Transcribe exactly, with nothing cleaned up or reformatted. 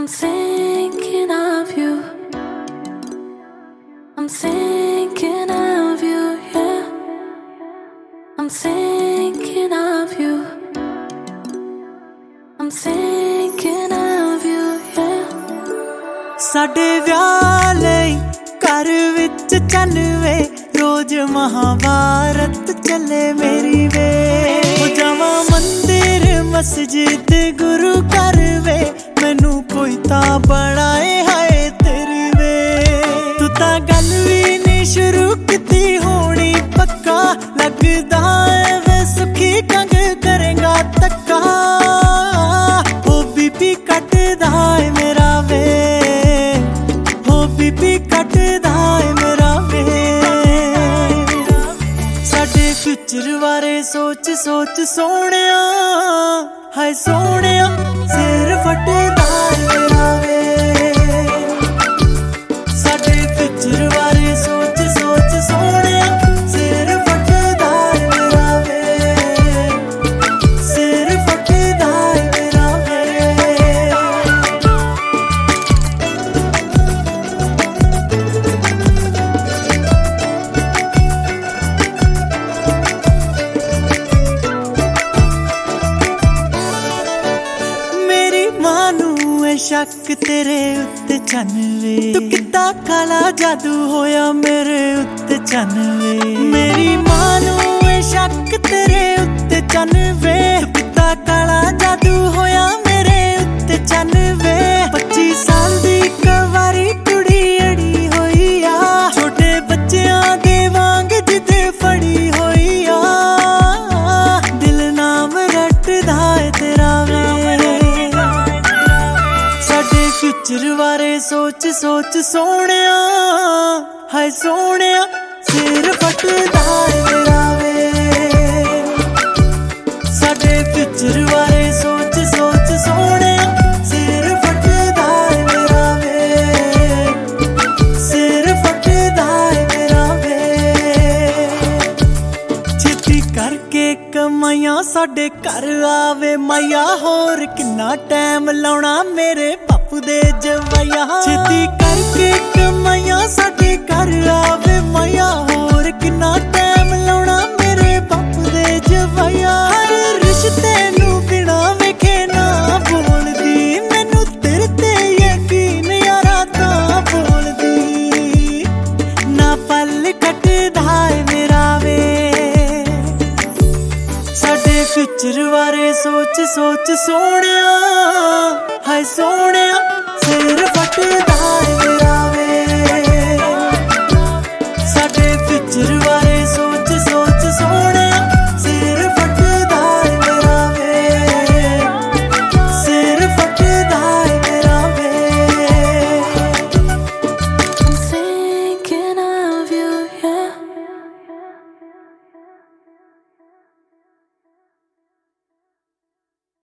I'm thinking of you. I'm thinking of you, yeah. I'm thinking of you. I'm thinking of you, yeah. ਸਾਡੇ ਵਿਆਹ ਲਈ ਘਰ ਵਿੱਚ ਚੰਨਵੇ ਰੋਜ਼ ਮਹਾਭਾਰਤ ਚੱਲੇ ਮੇਰੀ ਵੇ ਹੋ ਜਾਵਾਂ ਮੰਦਿਰ ਮਸਜਿਦ ਗੁਰੂ ਘਰ ਵੇ ਮੈਨੂੰ ਕੋਈ ਤਾਂ ਬਣਾਏ ਹਾਏ ਤੇਰੀ ਵੇ ਤੂੰ ਤਾਂ ਗੱਲ ਵੀ ਨਹੀਂ ਸ਼ੁਰੂ ਕੀਤੀ ਹੋਣੀ ਪੱਕਾ ਲੱਗਦਾ ਏ ਵੇ ਸੁਖੀ ਕੰਗ ਕਰੇਗਾ ਤੱਕਾ ਹੋ ਬੀਬੀ ਕੱਟਦਾ ਏ ਮੇਰਾ ਵੇ ਹੋ ਬੀਬੀ ਕੱਟਦਾ ਏ ਮੇਰਾ ਵੇ ਸਾਡੇ ਫਿਊਚਰ ਬਾਰੇ ਸੋਚ ਸੋਚ ਸੋਹਣਿਆ ਹਾਏ ਸੋਹਣਿਆ ਸਿਰ ਫਟਦਾ ਏ ਮੇਰਾ ਵੇ ਸਾਡੇ ਫਿਊਚਰ ਬਾਰੇ ਸੋਚ ਸੋਚ ਸੋਹਣਿਆ ਸਿਰ ਫਟਦਾ ਏ ਮੇਰਾ ਵੇ ਸਿਰ ਫਟਦਾ ਏ ਮੇਰਾ ਵੇ ਸ਼ੱਕ ਤੇਰੇ ਉੱਤੇ ਚੰਨਵੇ ਤੂੰ ਕਿੱਦਾਂ ਕਾਲਾ ਜਾਦੂ ਹੋਇਆ ਮੇਰੇ ਉੱਤੇ ਚੰਨਵੇ ਮੇਰੀ ਮਾਂ ਨੂੰ ਇਹ ਸ਼ੱਕ ਤੇਰੇ ਉੱਤੇ ਚੰਨਵੇ ਤੂੰ ਕਿੱਦਾਂ ਕਾਲਾ ਜਾਦੂ ਹੋਇਆ ਮੇਰੇ ਉੱਤੇ ਚੰਨਵੇ ਪੱਚੀ ਸਾਲ ਦੀ ਕੁਆਰੀ ਕੁੜੀ ਅੜੀ ਹੋਈ ਆ ਛੋਟੇ ਬੱਚਿਆਂ ਦੇ ਵਾਂਗ ਜਿੱਦ ਫੜੀ ਹੋਈ ਆ ਦਿਲ ਨਾਮ ਰੱਟਦਾ ਏ ਤੇਰਾ ਵੇ ਫਿਊਚਰ ਬਾਰੇ ਸੋਚ ਸੋਚ ਸੋਹਣਿਆ ਹਾਏ ਸੋਹਣਿਆ ਸਿਰ ਫਟਦਾ ਏ ਮੇਰਾ ਵੇ ਸਾਡੇ ਫਿਊਚਰ ਬਾਰੇ ਸੋਚ ਸੋਚ ਸੋਹਣਿਆ ਸਿਰ ਫਟਦਾ ਏ ਮੇਰਾ ਵੇ ਸਿਰ ਫਟਦਾ ਏ ਮੇਰਾ ਵੇ ਛੇਤੀ ਕਰਕੇ ਕਮਾਈਆਂ ਸਾਡੇ ਘਰ ਆਵੇ ਮਾਇਆ ਹੋਰ ਕਿੰਨਾ ਟਾਈਮ ਲਾਉਣਾ ਮੇਰੇ ਬਾਪੂ ਦੇ ਜਵਾਈਆ ਛੇਤੀ ਕਰਕੇ ਕਮਾਈਆਂ ਸਾਡੇ ਘਰ ਆਵੇ ਮਾਇਆ ਹੋਰ ਕਿੰਨਾ ਟਾਈਮ ਲਾਉਣਾ ਮੇਰੇ ਬਾਪੂ ਦੇ ਜਵਾਈਆ ਹਰ ਰਿਸ਼ਤੇ ਨੂੰ ਬਿਨਾ ਵੇਖੇ ਨਾ ਬੋਲਦੀ ਮੈਨੂੰ ਤੇਰੇ ਤੇ ਯਕੀਨ ਯਾਰਾ ਤਾਂ ਬੋਲਦੀ ਨਾ ਪਲ ਕੱਟਦਾ ਏ ਮੇਰਾ ਵੇ ਸਾਡੇ ਫਿਊਚਰ ਬਾਰੇ ਸੋਚ ਸੋਚ ਸੋਹਣਿਆ ਹਾਏ ਸੋਹਣਿਆ ਸਿਰ ਫਟਦਾ